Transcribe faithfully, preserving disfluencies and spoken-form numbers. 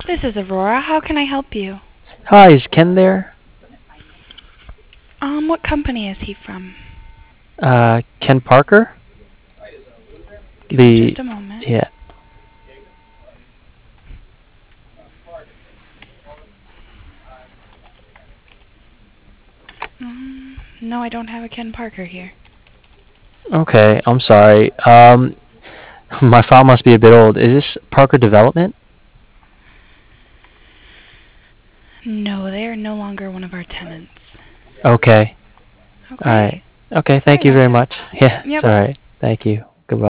This is Aurora. How can I help you? Hi, is Ken there? Um, what company is he from? Uh, Ken Parker? Give me The, just a moment. yeah. Um, no, I don't have a Ken Parker here. Okay, I'm sorry. Um, my file must be a bit old. Is this Parker Development? No, they are no longer one of our tenants. Okay. Okay. Alright. Okay, Sorry thank you about very that. much. Yeah, it's Yep. alright. Thank you.